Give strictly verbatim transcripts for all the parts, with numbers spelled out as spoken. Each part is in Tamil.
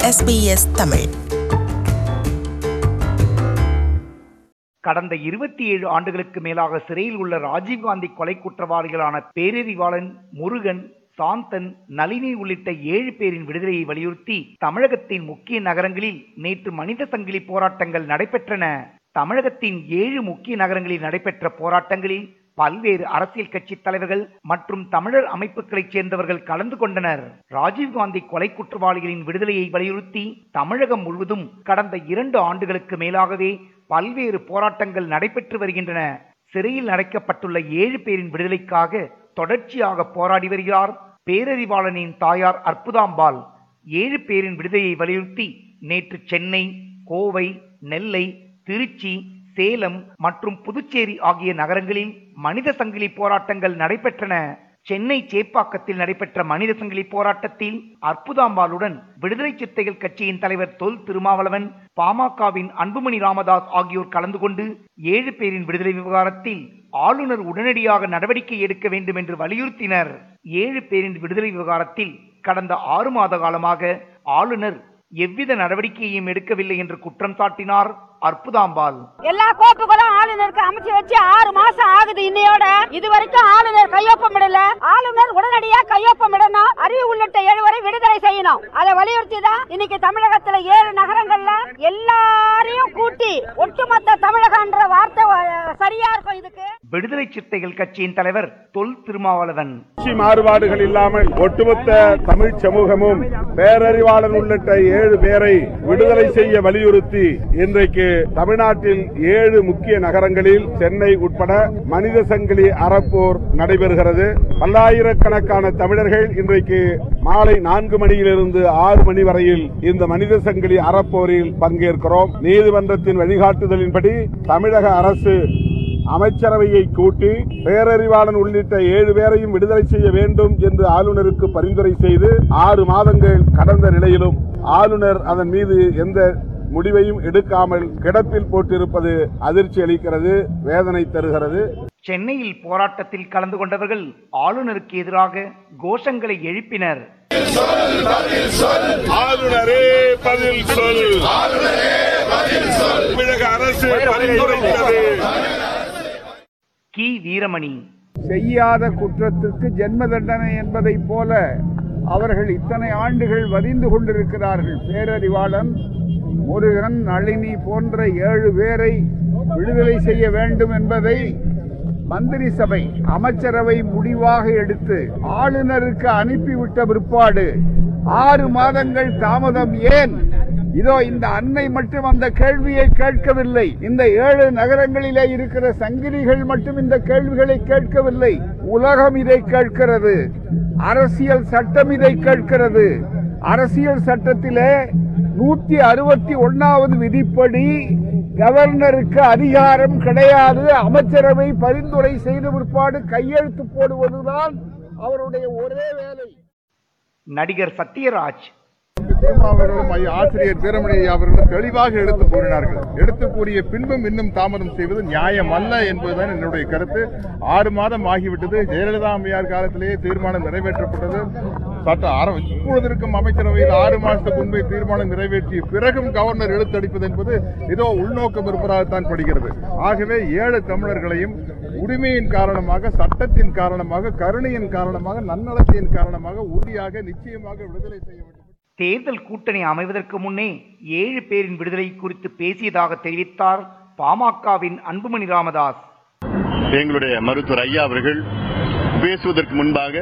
S B S Tamil. கடந்த இருபத்தி ஏழு ஆண்டுகளுக்கு மேலாக சிறையில் உள்ள ராஜீவ்காந்தி கொலை குற்றவாளிகளான பேரறிவாளன், முருகன், சாந்தன், நளினி உள்ளிட்ட ஏழு பேரின் விடுதலையை வலியுறுத்தி தமிழகத்தின் முக்கிய நகரங்களில் நேற்று மனித சங்கிலி போராட்டங்கள் நடைபெற்றன. தமிழகத்தின் ஏழு முக்கிய நகரங்களில் நடைபெற்ற போராட்டங்களில் பல்வேறு அரசியல் கட்சி தலைவர்கள் மற்றும் தமிழர் அமைப்புகளைச் சேர்ந்தவர்கள் கலந்து கொண்டனர். ராஜீவ்காந்தி கொலை குற்றவாளிகளின் விடுதலையை வலியுறுத்தி தமிழகம் முழுவதும் கடந்த இரண்டு ஆண்டுகளுக்கு மேலாகவே பல்வேறு போராட்டங்கள் நடைபெற்று வருகின்றன. சிறையில் அடைக்கப்பட்டுள்ள ஏழு பேரின் விடுதலைக்காக தொடர்ச்சியாக போராடி வருகிறார் பேரறிவாளனின் தாயார் அற்புதாம்பாள். ஏழு பேரின் விடுதலையை வலியுறுத்தி நேற்று சென்னை, கோவை, நெல்லை, திருச்சி, சேலம் மற்றும் புதுச்சேரி ஆகிய நகரங்களில் மனித சங்கிலி போராட்டங்கள் நடைபெற்றன. சென்னை சேப்பாக்கத்தில் நடைபெற்ற மனித சங்கிலி போராட்டத்தில் அற்புதாம்பாளுடன் விடுதலை சிறுத்தைகள் கட்சியின் தலைவர் தொல் திருமாவளவன், பாமகவின் அன்புமணி ராமதாஸ் ஆகியோர் கலந்து கொண்டு ஏழு பேரின் விடுதலை விவகாரத்தில் ஆளுநர் உடனடியாக நடவடிக்கை எடுக்க வேண்டும் என்று வலியுறுத்தினர். ஏழு பேரின் விடுதலை விவகாரத்தில் கடந்த ஆறு மாத காலமாக ஆளுநர் எவ்வித நடவடிக்கையும் எடுக்கவில்லை என்று குற்றம் சாட்டினார் அற்புதாம்பாள். எல்லா கோப்புகளும் ஆளுநருக்கு அமைச்சு வச்சு ஆறு மாசம் ஆகுது. இன்னையோட இதுவரைக்கும் ஆளுநர் கையொப்பமிடல. ஆளுநர் உடனடியாக கையொப்பமிடணும். அறிவு உள்ளிட்ட எழுவரை விடுதலை செய்யணும். அதை வலியுறுத்தி தான் இன்னைக்கு தமிழகத்துல ஏழு நகரங்கள்ல எல்லாரையும் கூட்டி ஒட்டுமொத்த தமிழகம் என்ற வார்த்தை சரியா இருக்கும். இதுக்கு விடுதலை சிறுத்தைகள் கட்சியின் தலைவர் தொல் திருமாவளவன், மாறுபாடுகள் இல்லாமல் ஒட்டுமொத்த தமிழ் சமூகமும் பேரறிவாளன் உள்ளிட்ட ஏழு பேரை விடுதலை செய்ய வலியுறுத்தி இன்றைக்கு தமிழ்நாட்டில் ஏழு முக்கிய நகரங்களில் சென்னை உட்பட மனித சங்கிலி அறப்போர் நடைபெறுகிறது. பல்லாயிரக்கணக்கான தமிழர்கள் இன்றைக்கு மாலை நான்கு மணியிலிருந்து ஆறு மணி வரையில் இந்த மனித சங்கிலி அறப்போரில் பங்கேற்கிறோம். நீதிமன்றத்தின் வழிகாட்டுதலின்படி தமிழக அரசு அமைச்சரவையை கூட்டி பேரறிவாளன் உள்ளிட்ட ஏழு பேரையும் விடுதலை செய்ய வேண்டும் என்று ஆளுநருக்கு பரிந்துரை செய்து ஆறு மாதங்கள் கடந்த நிலையிலும் ஆளுநர் அதன் மீது எந்த முடிவையும் எடுக்காமல் கிடப்பில் போட்டிருப்பது அதிர்ச்சி அளிக்கிறது, வேதனை தருகிறது. சென்னையில் போராட்டத்தில் கலந்து கொண்டவர்கள் ஆளுநருக்கு எதிராக கோஷங்களை எழுப்பினர். ஆளுநரே பதில் சொல், தமிழக அரசு பரிந்துரைத்தது. கி வீரமணி, செய்யாத குற்றத்திற்கு ஜென்ம தண்டனை என்பதை போல அவர்கள் இத்தனை ஆண்டுகள் வதிந்து கொண்டிருக்கிறார்கள். பேரறிவாளன், முருகன், நளினி போன்ற ஏழு பேரை விடுதலை செய்ய வேண்டும் என்பதை மந்திரி சபை அமைச்சரவை முடிவாக எடுத்து ஆளுநருக்கு அனுப்பிவிட்ட பிற்பாடு ஆறு மாதங்கள் தாமதம் ஏன்? இதோ இந்த அன்னை மட்டும் அந்த கேள்வியை கேட்கவில்லை. இந்த ஏழு நகரங்களிலே இருக்கிற சங்கிலிகள் மட்டும் இந்த கேள்விகளை கேட்கவில்லை. உலகம் இதை கேட்கிறது. அரசியல் சட்டம் இதை கேட்கிறது. அரசியல் சட்டத்திலே நூத்தி அறுபத்தி ஒன்னாவது விதிப்படி கவர்னருக்கு அதிகாரம் கிடையாது. அமைச்சரவை பரிந்துரை செய்த பிற்பாடு கையெழுத்து போடுவதுதான் அவருடைய ஒரே வேலை. நடிகர் சத்யராஜ், அவர்களும் ஆசிரியர் வீரமணி அவர்களும் தெளிவாக எடுத்து கூறினார்கள். எடுத்து கூறிய பின்பும் இன்னும் தாமதம் செய்வது நியாயம் அல்ல என்பதுதான் என்னுடைய கருத்து. ஆறு மாதம் ஆகிவிட்டது. ஜெயலலிதா அம்மையார் காலத்திலேயே தீர்மானம் நிறைவேற்றப்பட்டது. சட்ட இப்பொழுது இருக்கும் அமைச்சரவையில் ஆறு மாதத்துக்கு முன்பே தீர்மானம் நிறைவேற்றிய பிறகும் கவர்னர் எழுத்தடிப்பது என்பது ஏதோ உள்நோக்கம் இருப்பதாகத்தான் படுகிறது. ஆகவே ஏழு தமிழர்களையும் உரிமையின் காரணமாக, சட்டத்தின் காரணமாக, கருணையின் காரணமாக, நன்னடத்தையின் காரணமாக உறுதியாக நிச்சயமாக விடுதலை செய்ய வேண்டும். தேர்தல் கூட்டணி அமைவதற்கு முன்னே ஏழு பேரின் விடுதலை குறித்து பேசியதாக தெரிவித்தார் பாமகவின் அன்புமணி ராமதாஸ். எங்களுடைய மருத்துவர் ஐயா அவர்கள் பேசுவதற்கு முன்பாக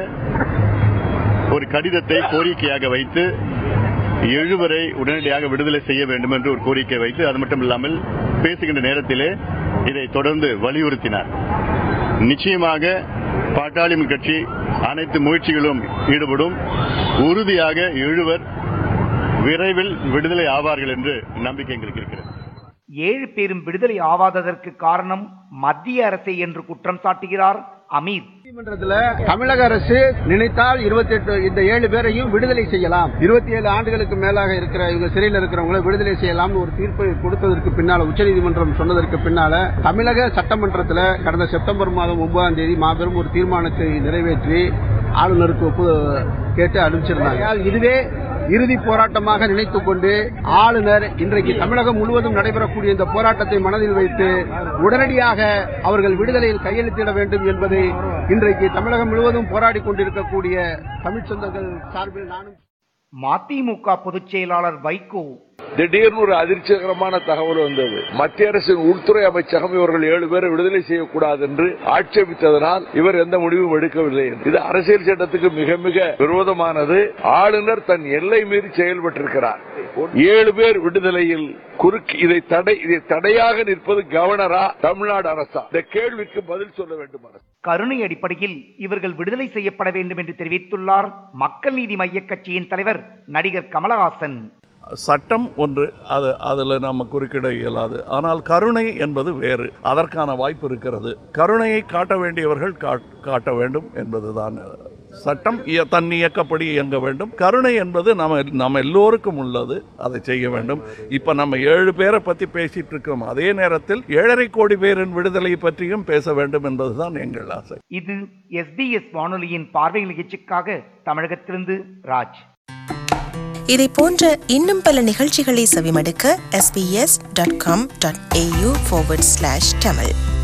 ஒரு கடிதத்தை கோரிக்கையாக வைத்து எழுவரை உடனடியாக விடுதலை செய்ய வேண்டும் என்று ஒரு கோரிக்கை வைத்து, அது மட்டும் இல்லாமல் பேசுகின்ற நேரத்திலே இதை தொடர்ந்து வலியுறுத்தினார். நிச்சயமாக பாட்டாளி கட்சி அனைத்து முயற்சிகளும் ஈடுபடும். உறுதியாக எழுவர் விரைவில் விடுதலை ஆவார்கள் என்று நம்பிக்கை எங்களுக்கு இருக்கிறது. ஏழு பேரும் விடுதலை ஆவாததற்கு காரணம் மத்திய அரசே என்று குற்றம் சாட்டுகிறார் அமீர். நீதிமன்றத்தில் தமிழக அரசு நினைத்தால் இருபத்தி எட்டு இந்த ஏழு பேரையும் விடுதலை செய்யலாம். இருபத்தி ஏழு ஆண்டுகளுக்கு மேலாக இருக்கிற இவங்க சிறையில் இருக்கிறவங்களை விடுதலை செய்யலாம் ஒரு தீர்ப்பை கொடுத்ததற்கு பின்னால, உச்சநீதிமன்றம் சொன்னதற்கு பின்னால தமிழக சட்டமன்றத்தில் கடந்த செப்டம்பர் மாதம் ஒன்பதாம் தேதி மாபெரும் ஒரு தீர்மானத்தை நிறைவேற்றி ஆளுநருக்கு ஒப்பு கேட்டு அனுப்பிச்சிருந்தாங்க. இதுவே இறுதி போராட்டமாக நினைத்துக் கொண்டு ஆளுநர் இன்றைக்கு தமிழகம் முழுவதும் நடைபெறக்கூடிய இந்த போராட்டத்தை மனதில் வைத்து உடனடியாக அவர்கள் விடுதலையில் கையெழுத்திட வேண்டும் என்பதை இன்றைக்கு தமிழகம் முழுவதும் போராடி கொண்டிருக்கக்கூடிய தமிழ் சொந்தங்கள் சார்பில் நானும். மதிமுக பொதுச் செயலாளர் வைகோ திடீர்னு ஒரு அதிர்ச்சிகரமான தகவல் வந்தது. மத்திய அரசின் உள்துறை அமைச்சகம் இவர்கள் ஏழு பேரை விடுதலை செய்யக்கூடாது என்று ஆட்சேபித்ததனால் இவர் எந்த முடிவும் எடுக்கவில்லை. இது அரசியல் சட்டத்துக்கு மிக மிக விரோதமானது. ஆளுநர் தன் எல்லை மீறி செயல்பட்டிருக்கிறார். ஏழு பேர் விடுதலையில் குறுக்கு இதை தடை இதை தடையாக நிற்பது கவர்னரா தமிழ்நாடு அரசா? இந்த கேள்விக்கு பதில் சொல்ல வேண்டும் அரசு. கருணை அடிப்படையில் இவர்கள் விடுதலை செய்யப்பட வேண்டும் என்று தெரிவித்துள்ளார் மக்கள் நீதி மய்ய கட்சியின் தலைவர் நடிகர் கமலஹாசன். சட்டம் ஒன்று, அது அதில் நம்ம குறுக்கிட இயலாது. ஆனால் கருணை என்பது வேறு. அதற்கான வாய்ப்பு இருக்கிறது. கருணையை காட்ட வேண்டியவர்கள் காட்ட வேண்டும் என்பதுதான் சட்டம். தன் இயக்கப்படி இயங்க வேண்டும். கருணை என்பது நம்ம நம்ம எல்லோருக்கும் உள்ளது. அதை செய்ய வேண்டும். இப்ப நம்ம ஏழு பேரை பத்தி பேசிட்டு இருக்கோம். அதே நேரத்தில் ஏழரை கோடி பேரின் விடுதலை பற்றியும் பேச வேண்டும் என்பதுதான் எங்கள் ஆசை. இது எஸ்பிஎஸ் வானொலியின் பார்வை நிகழ்ச்சிக்காக தமிழகத்திலிருந்து ராஜ். இதை போன்ற இன்னும் பல நிகழ்ச்சிகளை செவிமடுக்க S B S dot com dot A U forward slash Tamil